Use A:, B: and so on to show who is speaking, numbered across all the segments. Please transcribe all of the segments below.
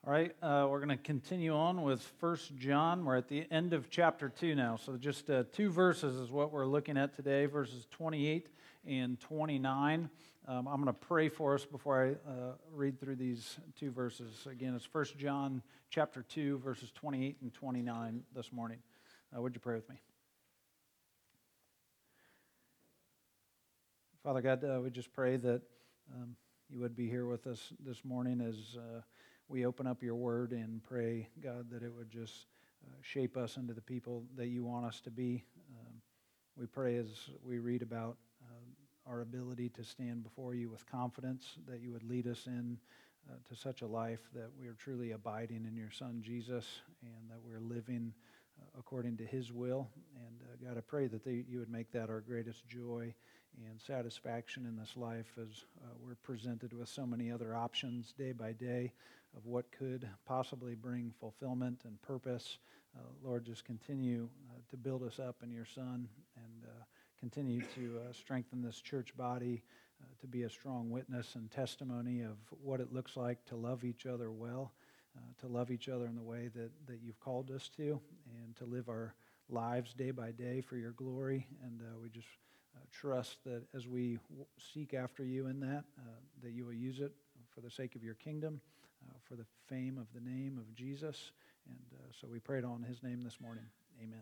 A: All right, we're going to continue on with First John. We're at the end of chapter 2 now, so just two verses is what we're looking at today, verses 28 and 29. I'm going to pray for us before I read through these two verses. Again, it's First John chapter 2, verses 28 and 29 this morning. Would you pray with me? Father God, we just pray that you would be here with us this morning as we open up your word and pray, God, that it would just shape us into the people that you want us to be. We pray as we read about our ability to stand before you with confidence, that you would lead us in to such a life that we are truly abiding in your Son, Jesus, and that we're living according to his will. And God, I pray that you would make that our greatest joy and satisfaction in this life as we're presented with so many other options day by day of what could possibly bring fulfillment and purpose. Lord, just continue to build us up in your Son and continue to strengthen this church body to be a strong witness and testimony of what it looks like to love each other well, to love each other in the way that you've called us to, and to live our lives day by day for your glory. And we just trust that as we seek after you in that you will use it for the sake of your kingdom, for the fame of the name of Jesus. And so we prayed on his name this morning. Amen.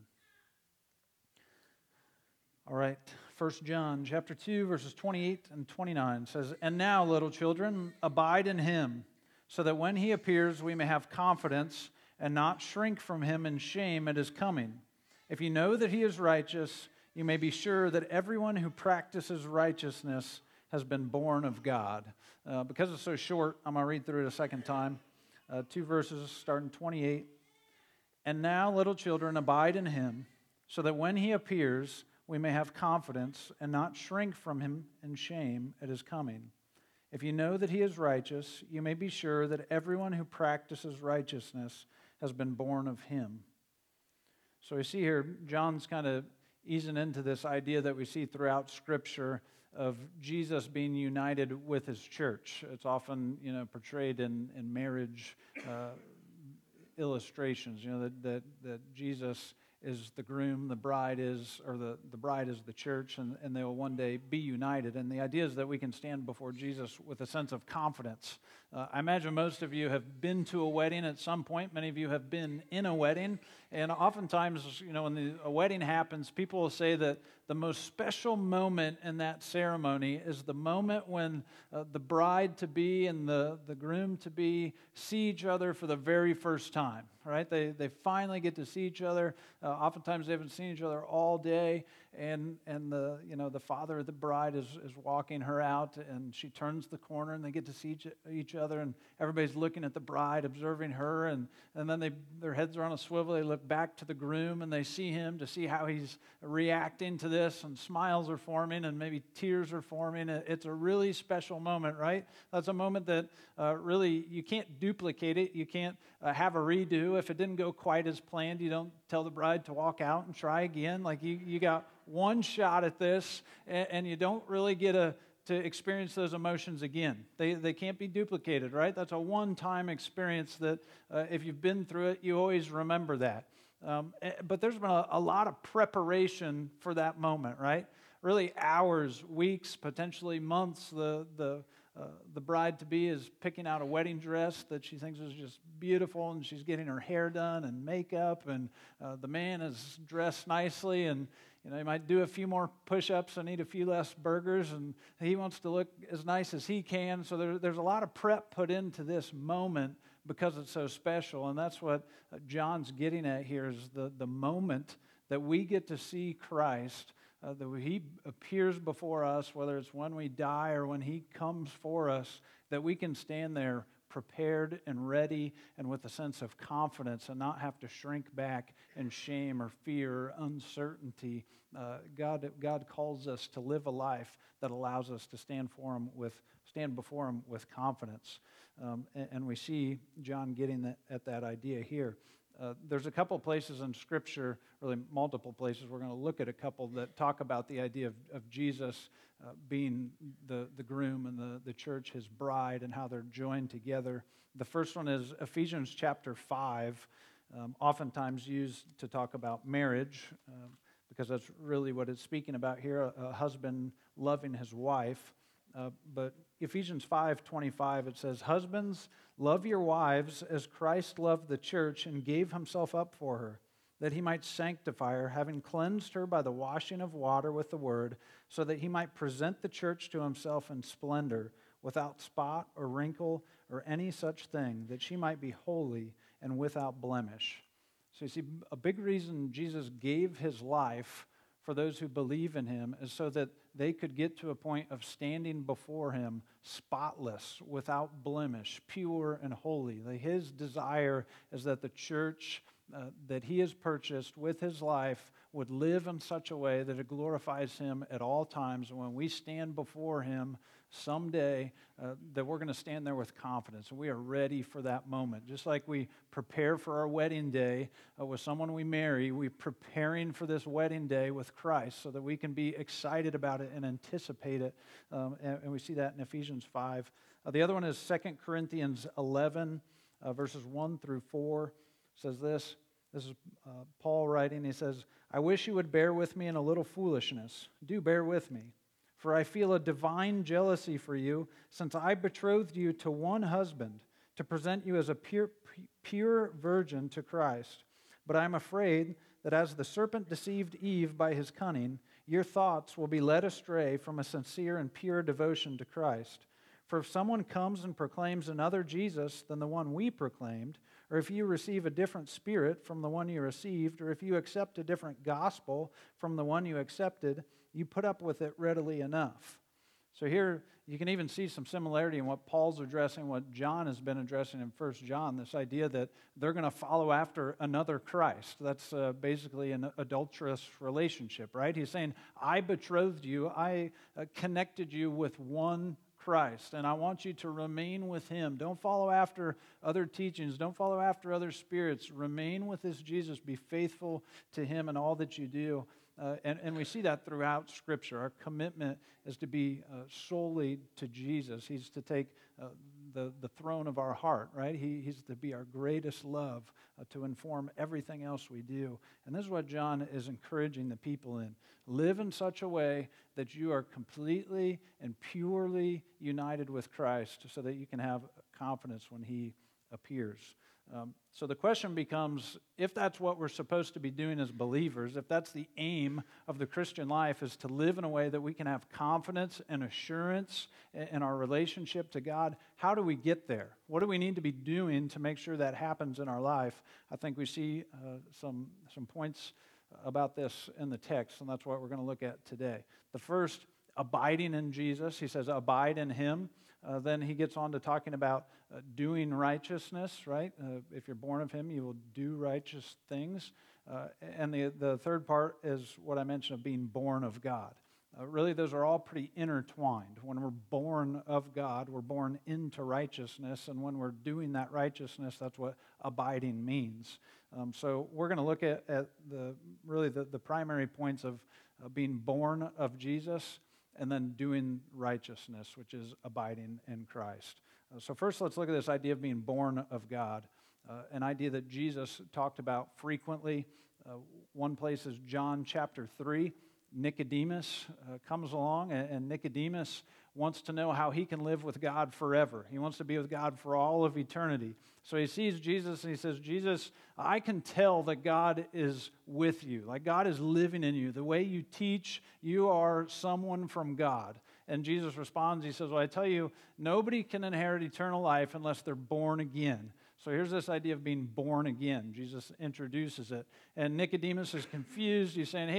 A: All right, 1 John chapter 2, verses 28 and 29 says, "And now, little children, abide in him, so that when he appears we may have confidence and not shrink from him in shame at his coming. If you know that he is righteous, you may be sure that everyone who practices righteousness has been born of God." Because it's so short, I'm going to read through it a second time. Two verses starting 28. "And now, little children, abide in him, so that when he appears, we may have confidence and not shrink from him in shame at his coming. If you know that he is righteous, you may be sure that everyone who practices righteousness has been born of him." So we see here, John's kind of easing into this idea that we see throughout Scripture of Jesus being united with his church. It's often, portrayed in marriage illustrations, that Jesus is the groom, the bride is the church, and they will one day be united. And the idea is that we can stand before Jesus with a sense of confidence. I imagine most of you have been to a wedding at some point. Many of you have been in a wedding. And oftentimes, when a wedding happens, people will say that the most special moment in that ceremony is the moment when the bride-to-be and the groom-to-be see each other for the very first time, right? They finally get to see each other. Oftentimes they haven't seen each other all day, and the father of the bride is walking her out, and she turns the corner, and they get to see each other, and everybody's looking at the bride, observing her, and then their heads are on a swivel. They look back to the groom, and they see him to see how he's reacting to this, and smiles are forming, and maybe tears are forming. It's a really special moment, right? That's a moment that really you can't duplicate it. You can't have a redo. If it didn't go quite as planned, you don't tell the bride to walk out and try again. Like you got one shot at this, and you don't really get to experience those emotions again. They can't be duplicated, right? That's a one-time experience that if you've been through it, you always remember that. But there's been a lot of preparation for that moment, right? Really hours, weeks, potentially months. The bride-to-be is picking out a wedding dress that she thinks is just beautiful, and she's getting her hair done and makeup, and the man is dressed nicely, and he might do a few more push-ups and eat a few less burgers, and he wants to look as nice as he can. So there's a lot of prep put into this moment because it's so special, and that's what John's getting at here is the moment that we get to see Christ, that he appears before us, whether it's when we die or when he comes for us, that we can stand there prepared and ready and with a sense of confidence and not have to shrink back in shame or fear or uncertainty. God calls us to live a life that allows us to stand before him with confidence. And we see John getting at that idea here. There's a couple places in Scripture, really multiple places, we're going to look at a couple that talk about the idea of Jesus being the groom and the church his bride and how they're joined together. The first one is Ephesians chapter 5, oftentimes used to talk about marriage, because that's really what it's speaking about here, a husband loving his wife. But Ephesians 5:25, it says, "Husbands, love your wives as Christ loved the church and gave himself up for her, that he might sanctify her, having cleansed her by the washing of water with the word, so that he might present the church to himself in splendor, without spot or wrinkle or any such thing, that she might be holy and without blemish." So you see, a big reason Jesus gave his life for those who believe in him is so that they could get to a point of standing before him spotless, without blemish, pure and holy. His desire is that the church that he has purchased with his life would live in such a way that it glorifies him at all times. And when we stand before him someday, that we're going to stand there with confidence. And we are ready for that moment. Just like we prepare for our wedding day with someone we marry, we're preparing for this wedding day with Christ so that we can be excited about it and anticipate it. And we see that in Ephesians 5. The other one is 2 Corinthians 11, verses 1 through 4. Says this. This is Paul writing. He says, "I wish you would bear with me in a little foolishness. Do bear with me. For I feel a divine jealousy for you, since I betrothed you to one husband, to present you as a pure virgin to Christ. But I am afraid that as the serpent deceived Eve by his cunning, your thoughts will be led astray from a sincere and pure devotion to Christ. For if someone comes and proclaims another Jesus than the one we proclaimed, or if you receive a different spirit from the one you received, or if you accept a different gospel from the one you accepted, you put up with it readily enough." So here you can even see some similarity in what Paul's addressing, what John has been addressing in 1 John, this idea that they're going to follow after another Christ. That's basically an adulterous relationship, right? He's saying, I betrothed you, I connected you with one Christ, and I want you to remain with him. Don't follow after other teachings. Don't follow after other spirits. Remain with this Jesus. Be faithful to him in all that you do. And we see that throughout Scripture. Our commitment is to be solely to Jesus. He's to take the throne of our heart, right? He's to be our greatest love, to inform everything else we do. And this is what John is encouraging the people in. Live in such a way that you are completely and purely united with Christ so that you can have confidence when he appears. So the question becomes, if that's what we're supposed to be doing as believers, if that's the aim of the Christian life, is to live in a way that we can have confidence and assurance in our relationship to God, how do we get there? What do we need to be doing to make sure that happens in our life? I think we see some points about this in the text, and that's what we're going to look at today. The first, abiding in Jesus. He says, abide in him. Then he gets on to talking about doing righteousness, right? If you're born of him, you will do righteous things. And the third part is what I mentioned of being born of God. Really, those are all pretty intertwined. When we're born of God, we're born into righteousness. And when we're doing that righteousness, that's what abiding means. So we're going to look at the primary points of being born of Jesus and then doing righteousness, which is abiding in Christ. So first, let's look at this idea of being born of God, an idea that Jesus talked about frequently. One place is John chapter 3. Nicodemus comes along, and Nicodemus wants to know how he can live with God forever. He wants to be with God for all of eternity. So he sees Jesus and he says, Jesus, I can tell that God is with you, like God is living in you. The way you teach, you are someone from God. And Jesus responds, he says, well, I tell you, nobody can inherit eternal life unless they're born again. So here's this idea of being born again. Jesus introduces it. And Nicodemus is confused. He's saying, hey,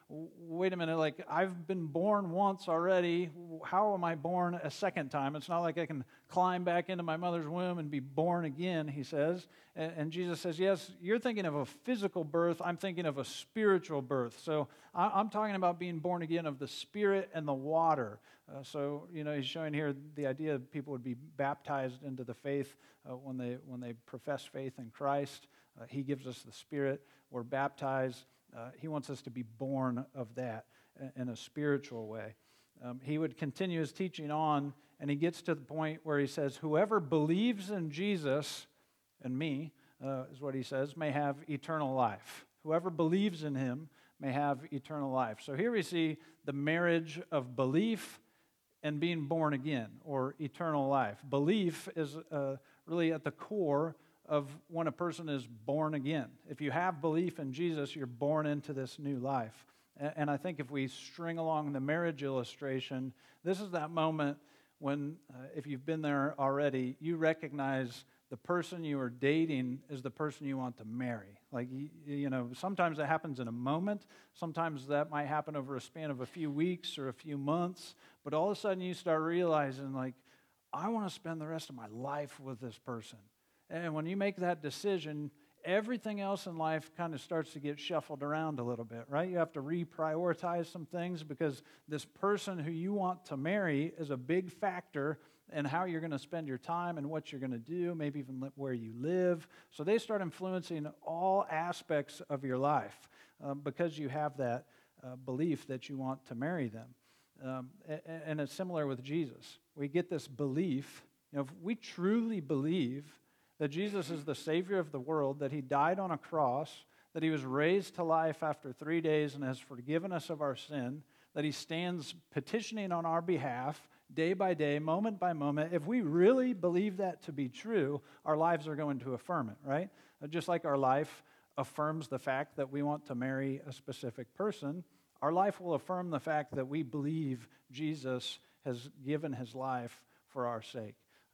A: wait a minute, like I've been born once already. How am I born a second time? It's not like I can climb back into my mother's womb and be born again, he says. And Jesus says, yes, you're thinking of a physical birth. I'm thinking of a spiritual birth. So I'm talking about being born again of the Spirit and the water. So, he's showing here the idea that people would be baptized into the faith when they profess faith in Christ. He gives us the Spirit. We're baptized. He wants us to be born of that in a spiritual way. He would continue his teaching on, and he gets to the point where he says, whoever believes in Jesus and me, is what he says, may have eternal life. Whoever believes in him may have eternal life. So here we see the marriage of belief and being born again, or eternal life. Belief is really at the core of when a person is born again. If you have belief in Jesus, you're born into this new life. And I think if we string along the marriage illustration, this is that moment when, if you've been there already, you recognize the person you are dating is the person you want to marry. Like, sometimes that happens in a moment. Sometimes that might happen over a span of a few weeks or a few months. But all of a sudden you start realizing, like, I want to spend the rest of my life with this person. And when you make that decision, everything else in life kind of starts to get shuffled around a little bit, right? You have to reprioritize some things because this person who you want to marry is a big factor in how you're going to spend your time and what you're going to do, maybe even where you live. So they start influencing all aspects of your life because you have that belief that you want to marry them. And it's similar with Jesus. We get this belief, if we truly believe that Jesus is the Savior of the world, that he died on a cross, that he was raised to life after 3 days and has forgiven us of our sin, that he stands petitioning on our behalf day by day, moment by moment. If we really believe that to be true, our lives are going to affirm it, right? Just like our life affirms the fact that we want to marry a specific person, our life will affirm the fact that we believe Jesus has given his life for our sake.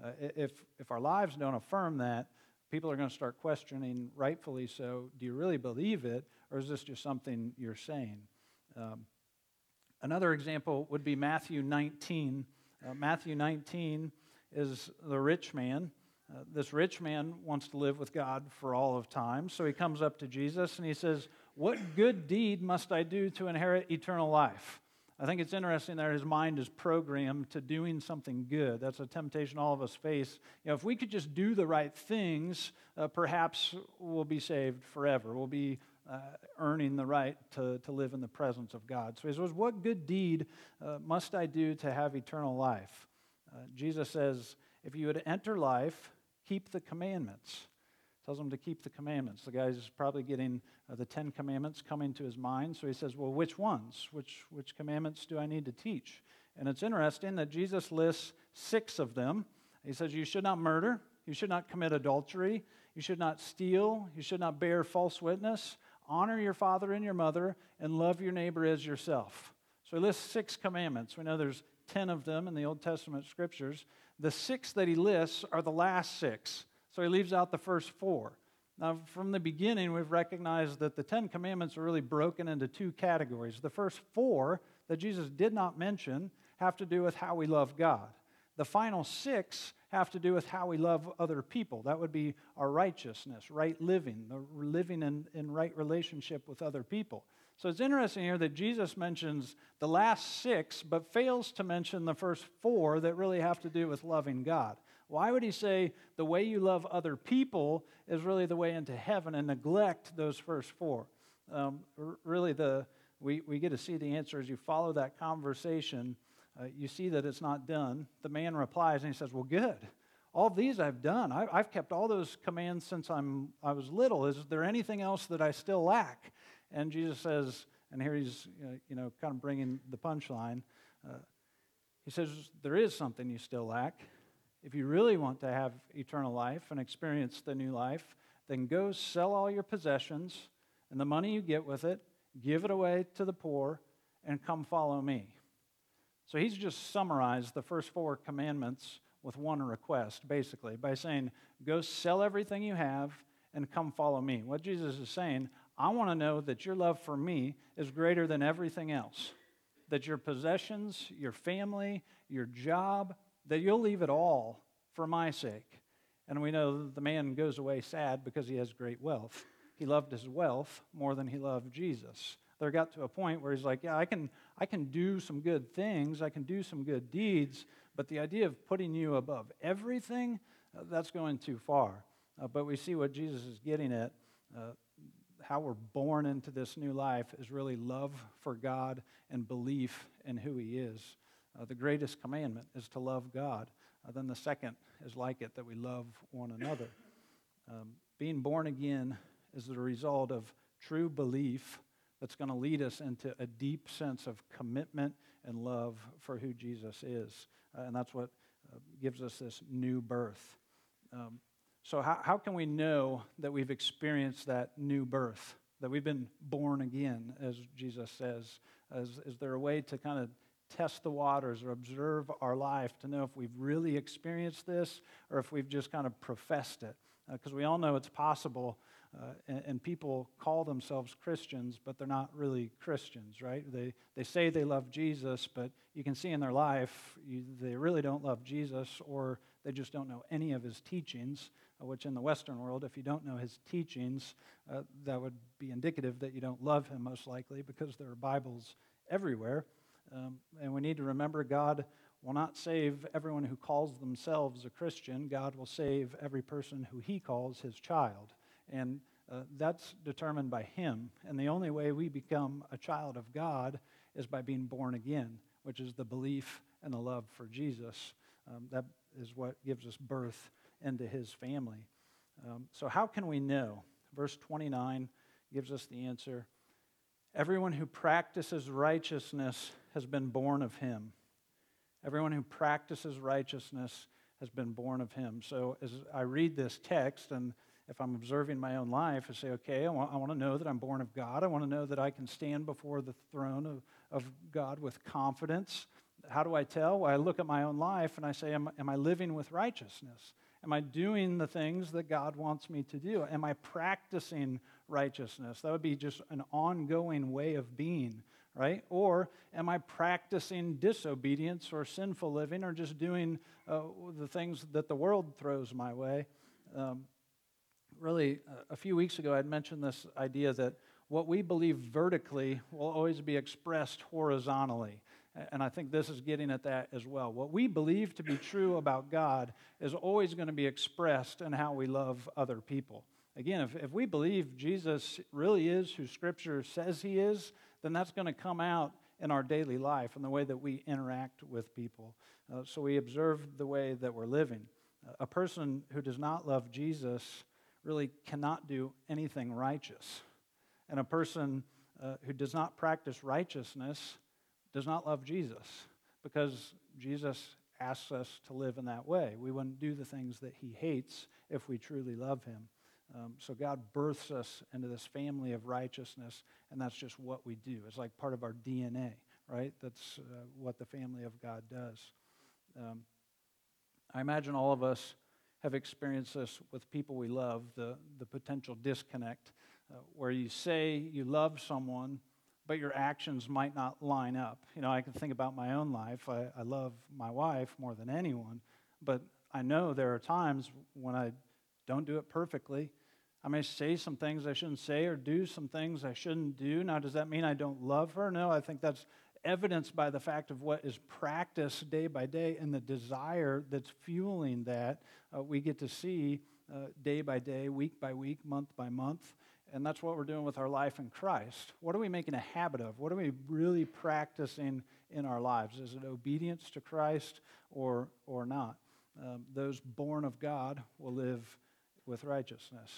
A: If our lives don't affirm that, people are going to start questioning, rightfully so, do you really believe it, or is this just something you're saying? Another example would be Matthew 19. Matthew 19 is the rich man. This rich man wants to live with God for all of time, so he comes up to Jesus and he says, what good deed must I do to inherit eternal life? I think it's interesting that his mind is programmed to doing something good. That's a temptation all of us face. If we could just do the right things, perhaps we'll be saved forever. We'll be earning the right to live in the presence of God. So he says, what good deed must I do to have eternal life? Jesus says, if you would enter life, keep the commandments. Tells him to keep the commandments. The guy's probably getting the 10 commandments coming to his mind. So he says, well, which ones? Which commandments do I need to teach? And it's interesting that Jesus lists 6 of them. He says, you should not murder. You should not commit adultery. You should not steal. You should not bear false witness. Honor your father and your mother, and love your neighbor as yourself. So he lists 6 commandments. We know there's 10 of them in the Old Testament scriptures. The 6 that he lists are the last 6. So he leaves out the first 4. Now, from the beginning, we've recognized that the 10 commandments are really broken into 2 categories. The first 4 that Jesus did not mention have to do with how we love God. The final 6 have to do with how we love other people. That would be our righteousness, right living, the living in right relationship with other people. So it's interesting here that Jesus mentions the last 6, but fails to mention the first 4 that really have to do with loving God. Why would he say the way you love other people is really the way into heaven and neglect those first 4? Really, we get to see the answer as you follow that conversation. You see that it's not done. The man replies and he says, well, good. All these I've done. I've kept all those commands since I was little. Is there anything else that I still lack? And Jesus says, and here he's kind of bringing the punchline. He says, there is something you still lack. If you really want to have eternal life and experience the new life, then go sell all your possessions and the money you get with it, give it away to the poor, and come follow me. So he's just summarized the first 4 commandments with one request, basically, by saying, go sell everything you have and come follow me. What Jesus is saying, I want to know that your love for me is greater than everything else, that your possessions, your family, your job, that you'll leave it all for my sake. And we know the man goes away sad because he has great wealth. He loved his wealth more than he loved Jesus. There got to a point where he's like, yeah, I can do some good things, I can do some good deeds, but the idea of putting you above everything, that's going too far. But we see what Jesus is getting at. How we're born into this new life is really love for God and belief in who He is. The greatest commandment is to love God. Then the second is like it, that we love one another. Being born again is the result of true belief that's going to lead us into a deep sense of commitment and love for who Jesus is. And that's what gives us this new birth. So how can we know that we've experienced that new birth, that we've been born again, as Jesus says? Is there a way to kind of test the waters or observe our life to know if we've really experienced this or if we've just kind of professed it? Because we all know it's possible, and people call themselves Christians, but they're not really Christians, right? They say they love Jesus, but you can see in their life they really don't love Jesus, or they just don't know any of His teachings, which in the Western world, if you don't know His teachings, that would be indicative that you don't love Him, most likely, because there are Bibles everywhere. And we need to remember God will not save everyone who calls themselves a Christian. God will save every person who He calls His child. And that's determined by Him. And the only way we become a child of God is by being born again, which is the belief and the love for Jesus. That is what gives us birth into His family. So how can we know? Verse 29 gives us the answer. Everyone who practices righteousness has been born of Him. Everyone who practices righteousness has been born of Him. So as I read this text, and if I'm observing my own life, I say, okay, I want to know that I'm born of God. I want to know that I can stand before the throne of God with confidence. How do I tell? Well, I look at my own life and I say, am I living with righteousness? Am I doing the things that God wants me to do? Am I practicing righteousness? That would be just an ongoing way of being, right? Or am I practicing disobedience or sinful living, or just doing the things that the world throws my way? Really, a few weeks ago, I had mentioned this idea that what we believe vertically will always be expressed horizontally. And I think this is getting at that as well. What we believe to be true about God is always going to be expressed in how we love other people. Again, if we believe Jesus really is who Scripture says He is, then that's going to come out in our daily life and the way that we interact with people. So we observe the way that we're living. A person who does not love Jesus really cannot do anything righteous. And a person who does not practice righteousness does not love Jesus, because Jesus asks us to live in that way. We wouldn't do the things that He hates if we truly love Him. So God births us into this family of righteousness, and that's just what we do. It's like part of our DNA, right? That's what the family of God does. I imagine all of us have experienced this with people we love, the potential disconnect, where you say you love someone, but your actions might not line up. You know, I can think about my own life. I love my wife more than anyone, but I know there are times when I don't do it perfectly. I may say some things I shouldn't say or do some things I shouldn't do. Now, does that mean I don't love her? No, I think that's evidenced by the fact of what is practiced day by day and the desire that's fueling that. We get to see day by day, week by week, month by month. And that's what we're doing with our life in Christ. What are we making a habit of? What are we really practicing in our lives? Is it obedience to Christ or not? Those born of God will live with righteousness.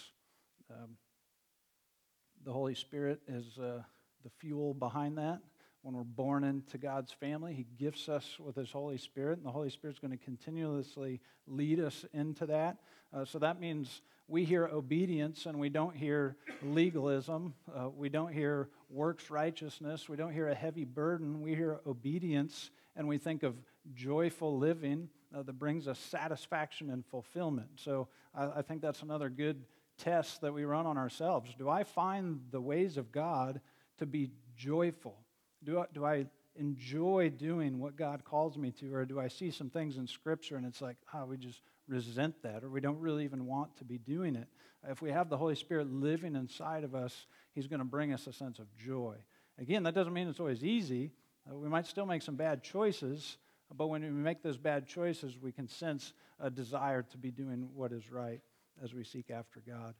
A: The Holy Spirit is the fuel behind that. When we're born into God's family, He gifts us with His Holy Spirit, and the Holy Spirit's going to continuously lead us into that. So that means we hear obedience and we don't hear legalism. We don't hear works righteousness. We don't hear a heavy burden. We hear obedience, and we think of joyful living that brings us satisfaction and fulfillment. So I think that's another good tests that we run on ourselves. Do I find the ways of God to be joyful? Do I enjoy doing what God calls me to, or do I see some things in Scripture and it's like, we just resent that, or we don't really even want to be doing it? If we have the Holy Spirit living inside of us, He's going to bring us a sense of joy. Again, that doesn't mean it's always easy. We might still make some bad choices, but when we make those bad choices, we can sense a desire to be doing what is right as we seek after God.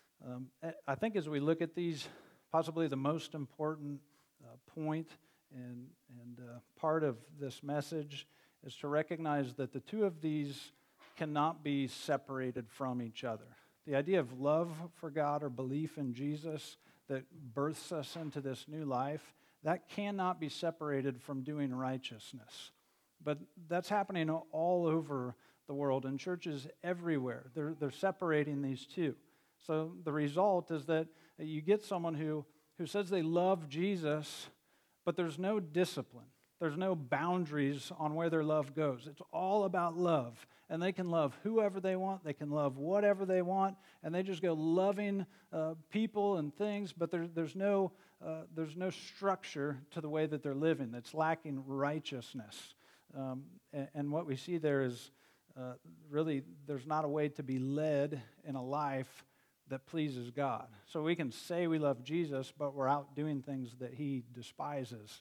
A: I think as we look at these, possibly the most important point and part of this message is to recognize that the two of these cannot be separated from each other. The idea of love for God or belief in Jesus that births us into this new life, that cannot be separated from doing righteousness. But that's happening all over the world, in churches everywhere. They're separating these two. So the result is that you get someone who says they love Jesus, but there's no discipline. There's no boundaries on where their love goes. It's all about love. And they can love whoever they want. They can love whatever they want. And they just go loving people and things, but there's no structure to the way that they're living. It's lacking righteousness. And what we see there is really there's not a way to be led in a life that pleases God. So we can say we love Jesus, but we're out doing things that He despises.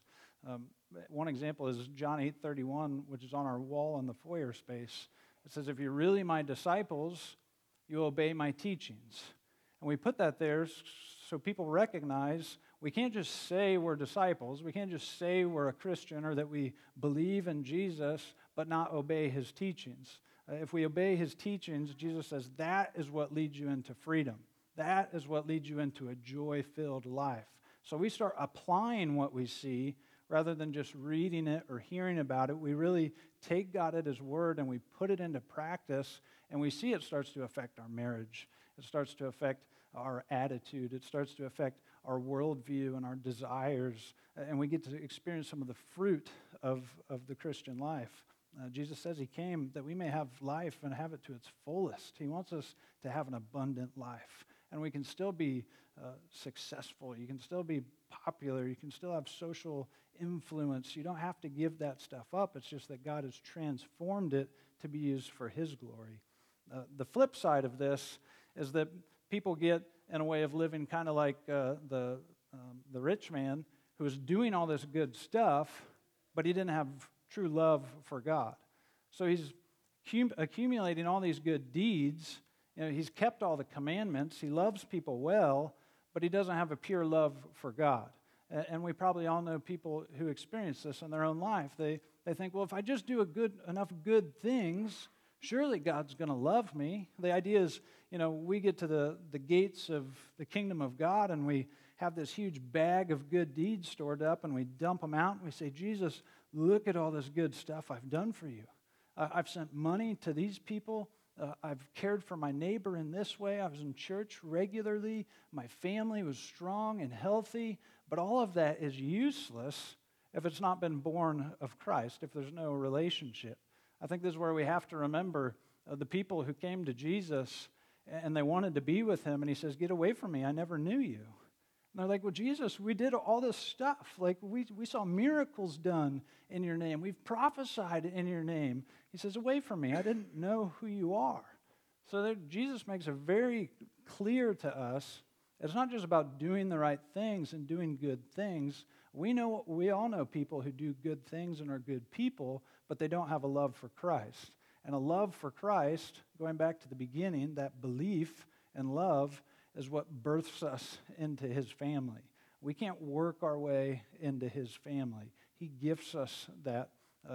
A: One example is John 8:31, which is on our wall in the foyer space. It says, if you're really my disciples, you obey my teachings. And we put that there so people recognize we can't just say we're disciples. We can't just say we're a Christian or that we believe in Jesus, but not obey His teachings. If we obey His teachings, Jesus says that is what leads you into freedom. That is what leads you into a joy-filled life. So we start applying what we see rather than just reading it or hearing about it. We really take God at His word and we put it into practice, and we see it starts to affect our marriage. It starts to affect our attitude. It starts to affect our worldview and our desires, and we get to experience some of the fruit of the Christian life. Jesus says He came that we may have life and have it to its fullest. He wants us to have an abundant life, and we can still be successful. You can still be popular. You can still have social influence. You don't have to give that stuff up. It's just that God has transformed it to be used for His glory. The flip side of this is that people get in a way of living kind of like the rich man who was doing all this good stuff, but he didn't have true love for God. So he's accumulating all these good deeds. He's kept all the commandments. He loves people well, but he doesn't have a pure love for God. And we probably all know people who experience this in their own life. They think, well, if I just do enough good things, surely God's going to love me. The idea is, we get to the gates of the kingdom of God and we have this huge bag of good deeds stored up and we dump them out and we say, Jesus, look at all this good stuff I've done for you. I've sent money to these people. I've cared for my neighbor in this way. I was in church regularly. My family was strong and healthy. But all of that is useless if it's not been born of Christ, if there's no relationship. I think this is where we have to remember the people who came to Jesus and they wanted to be with Him. And He says, get away from me. I never knew you. And they're like, well, Jesus, we did all this stuff. Like we saw miracles done in your name. We've prophesied in your name. He says, away from me. I didn't know who you are. So Jesus makes it very clear to us. It's not just about doing the right things and doing good things. We all know people who do good things and are good people, but they don't have a love for Christ. And a love for Christ, going back to the beginning, that belief and love is what births us into His family. We can't work our way into His family. He gifts us that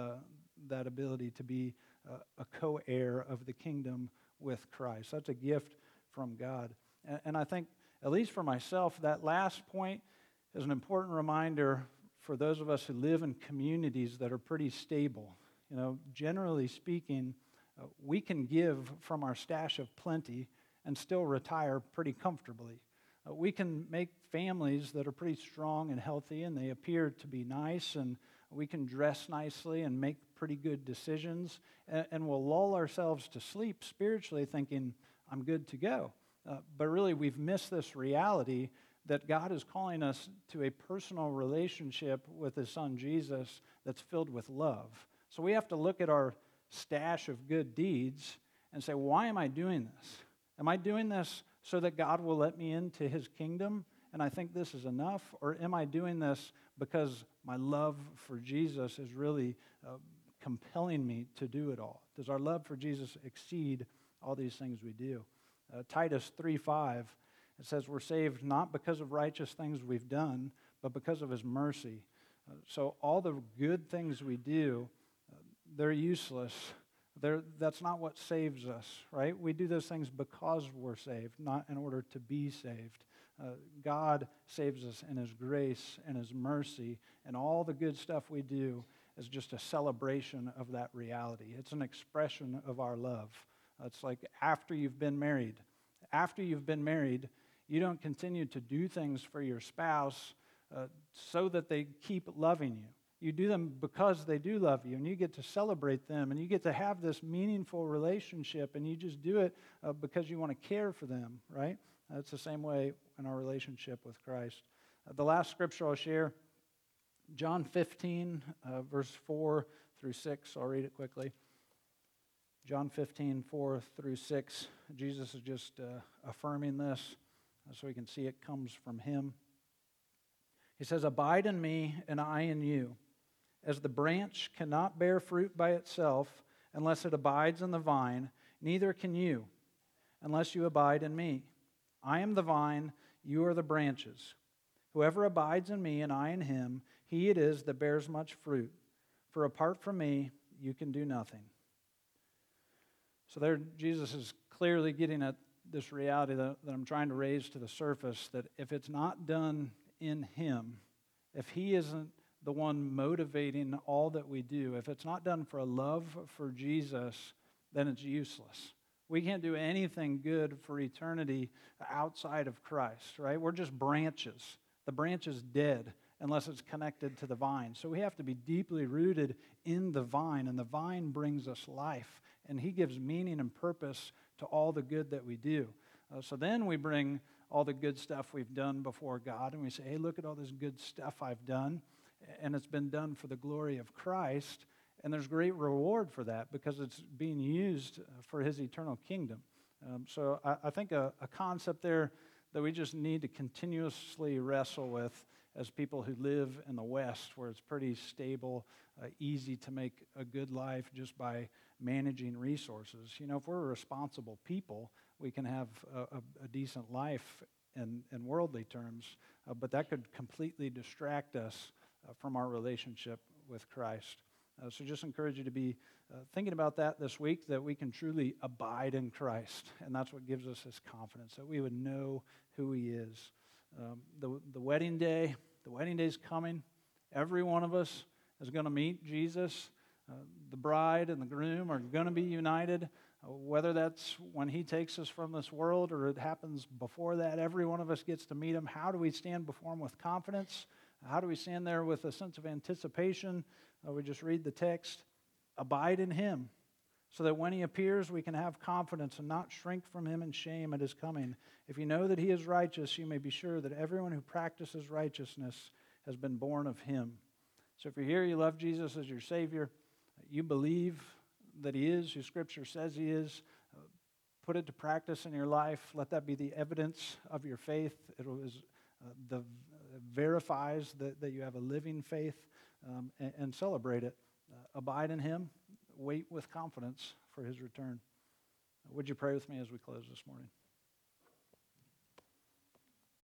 A: ability to be a co-heir of the kingdom with Christ. That's a gift from God. And I think, at least for myself, that last point is an important reminder for those of us who live in communities that are pretty stable. Generally speaking, we can give from our stash of plenty and still retire pretty comfortably. We can make families that are pretty strong and healthy, and they appear to be nice, and we can dress nicely and make pretty good decisions, and we'll lull ourselves to sleep spiritually thinking, I'm good to go. But really, we've missed this reality that God is calling us to a personal relationship with His Son Jesus that's filled with love. So we have to look at our stash of good deeds and say, why am I doing this? Am I doing this so that God will let me into His kingdom and I think this is enough? Or am I doing this because my love for Jesus is really compelling me to do it all? Does our love for Jesus exceed all these things we do? Titus 3:5, it says we're saved not because of righteous things we've done, but because of His mercy. So all the good things we do, they're useless. That's not what saves us, right? We do those things because we're saved, not in order to be saved. God saves us in His grace and His mercy, and all the good stuff we do is just a celebration of that reality. It's an expression of our love. It's like after you've been married. After you've been married, you don't continue to do things for your spouse so that they keep loving you. You do them because they do love you, and you get to celebrate them, and you get to have this meaningful relationship, and you just do it because you want to care for them, right? It's the same way in our relationship with Christ. The last scripture I'll share, John 15, verse 4 through 6. I'll read it quickly. John 15, 4 through 6. Jesus is just affirming this so we can see it comes from Him. He says, "Abide in me, and I in you. As the branch cannot bear fruit by itself unless it abides in the vine, neither can you unless you abide in me. I am the vine, you are the branches. Whoever abides in me and I in him, he it is that bears much fruit. For apart from me, you can do nothing." So there, Jesus is clearly getting at this reality that I'm trying to raise to the surface, that if it's not done in Him, if He isn't the one motivating all that we do, if it's not done for a love for Jesus, then it's useless. We can't do anything good for eternity outside of Christ, right? We're just branches. The branch is dead unless it's connected to the vine. So we have to be deeply rooted in the vine, and the vine brings us life, and He gives meaning and purpose to all the good that we do. So then we bring all the good stuff we've done before God, and we say, hey, look at all this good stuff I've done, and it's been done for the glory of Christ, and there's great reward for that because it's being used for His eternal kingdom. So I think a concept there that we just need to continuously wrestle with as people who live in the West, where it's pretty stable, easy to make a good life just by managing resources. You know, if we're responsible people, we can have a decent life in worldly terms, but that could completely distract us from our relationship with Christ. So just encourage you to be thinking about that this week, that we can truly abide in Christ. And that's what gives us this confidence, that we would know who He is. The wedding day's coming. Every one of us is going to meet Jesus. The bride and the groom are going to be united. Whether that's when He takes us from this world or it happens before that, every one of us gets to meet Him. How do we stand before Him with confidence? How do we stand there with a sense of anticipation? We just read the text. Abide in Him, so that when He appears, we can have confidence and not shrink from Him in shame at His coming. If you know that He is righteous, you may be sure that everyone who practices righteousness has been born of Him. So if you're here, you love Jesus as your Savior, you believe that He is who Scripture says He is, put it to practice in your life. Let that be the evidence of your faith. It verifies that you have a living faith, and celebrate it. Abide in Him. Wait with confidence for His return. Would you pray with me as we close this morning?